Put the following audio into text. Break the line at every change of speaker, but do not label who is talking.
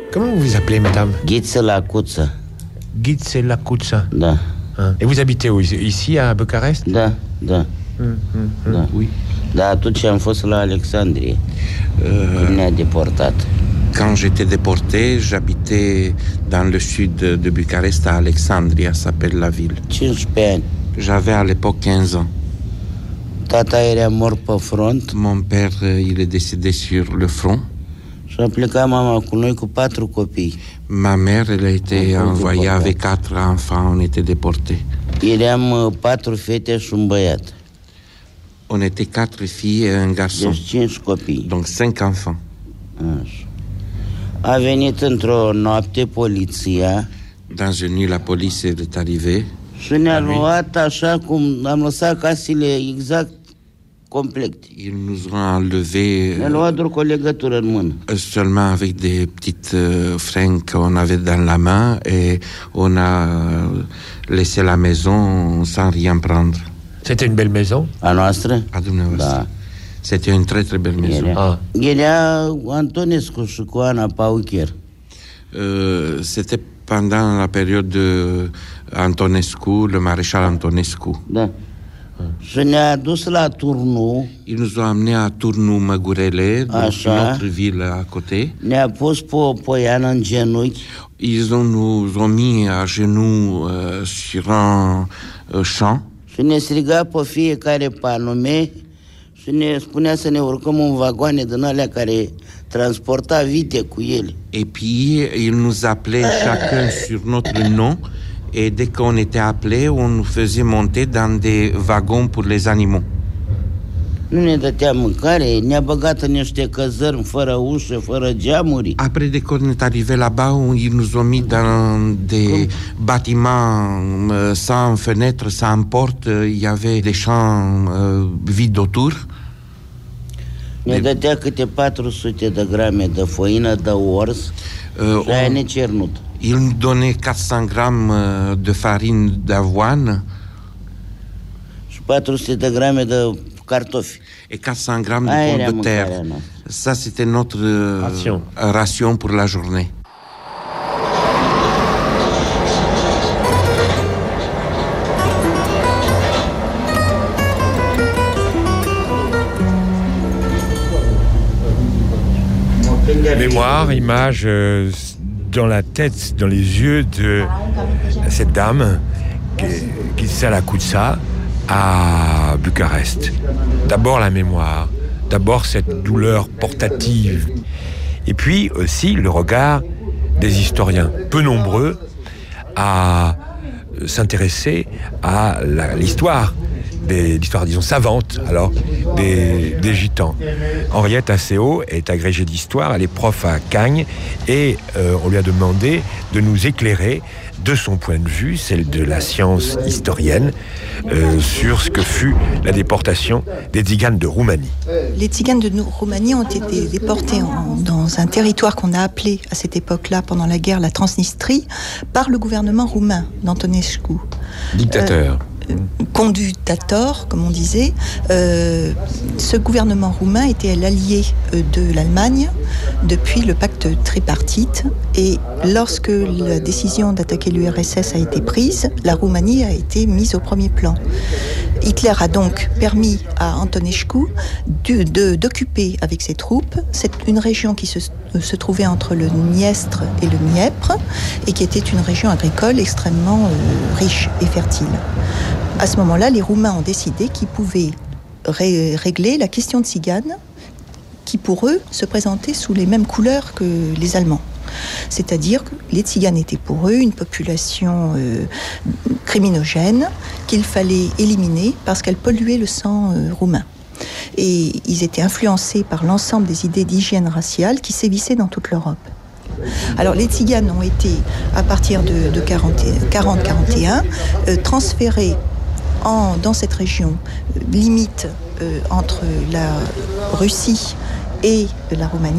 Comment vous vous appelez, madame?
Ghiță Lacuță.
Ghiță Lacuță.
Da.
Et vous habitez où? Ici, à Bucarest?
Da.
Da. Oui.
Da, atunci am fost la Alexandrie. Ne-a deportat.
Quand j'étais déporté, j'habitais dans le sud de Bucarest, à Alexandria, s'appelle la ville.
15 ani.
J'avais à l'époque 15 ans.
Tata era mort pe front.
Mon père, il est décédé sur le front.
Și a plecat mama cu noi cu 4 copii.
Ma mère, elle a été envoyée avec 4 enfants, on était déportés.
Eram 4 fete și un băiat.
On était 4 filles et un garçon.
Deci 5 copii.
Donc 5 enfants.
Așa. A venit într-o noapte poliția.
Dans une nuit, la police est arrivée.
Și ne-a luat așa cum am lăsat casele exact complet.
Ils nous ont enlevés
Ne-a luat doar cu o legătură în mână.
seulement avec des petites fringues qu'on avait dans la main et on a laissé la maison sans rien prendre.
C'était une belle maison?
A noastră?
À dumneavoastră.
Da.
C'était une très très belle maison.
Era Antonescu și cu Ana Paucher.
C'était pendant la période de Antonescu, le maréchal Antonescu.
Da. Și ne-a dus la Turnu.
Ils nous ont amenés à Turnu-Măgurele, dans une autre ville à côté.
Ne-a pus pe o poiană în genunchi.
Ils nous ont mis à genoux sur un champ.
Și ne striga pe fiecare pe anume și ne spunea să ne urcăm în vagoane din alea care transporta vite cu ele.
Et puis, il nous appelait chacun sur notre nom. Et dès qu'on était appelé, on nous faisait monter dans des wagons pour les animaux.
Nu ne dătea mâncare, ne-a băgat în niște căzărmi fără ușă, fără geamuri.
Après, dès qu'on est arrivé là-bas, ils nous ont mis dans des bâtiments sans fenêtres, sans portes. Il y avait des champs vides autour.
Ne dătea câte 400 de grame de făină de ors și aia necernut.
Il nous donnait 400 grammes de farine d'avoine.
Și 400 de grame de cartofi.
Et 400 grammes de pommes de terre. Ça, c'était notre ration pour la journée.
Mémoire, image dans la tête, dans les yeux de cette dame, Ghiță Lacuță, à Bucarest. D'abord la mémoire, d'abord cette douleur portative, et puis aussi le regard des historiens, peu nombreux à s'intéresser à l'histoire, l'histoire, disons, savante, alors, des Gitans. Henriette Asseo est agrégée d'histoire, elle est prof à Cagnes, et on lui a demandé de nous éclairer de son point de vue, celle de la science historienne, sur ce que fut la déportation des Tziganes de Roumanie.
Les Tziganes de Roumanie ont été déportés dans un territoire qu'on a appelé à cette époque-là, pendant la guerre, la Transnistrie, par le gouvernement roumain d'Antonescu.
Dictateur.
Condutator, comme on disait. Ce gouvernement roumain était l'allié de l'Allemagne depuis le pacte tripartite, et lorsque la décision d'attaquer l'URSS a été prise, la Roumanie a été mise au premier plan. Hitler a donc permis à Antonescu d'occuper avec ses troupes une région qui se trouvait entre le Dniestre et le Dniepr, et qui était une région agricole extrêmement riche et fertile. À ce moment-là, les Roumains ont décidé qu'ils pouvaient régler la question tzigane, qui pour eux se présentait sous les mêmes couleurs que les Allemands. C'est-à-dire que les Tziganes étaient pour eux une population criminogène qu'il fallait éliminer parce qu'elle polluait le sang roumain. Et ils étaient influencés par l'ensemble des idées d'hygiène raciale qui sévissaient dans toute l'Europe. Alors les Tziganes ont été, à partir de 40-41, transférés dans cette région limite entre la Russie et la Roumanie.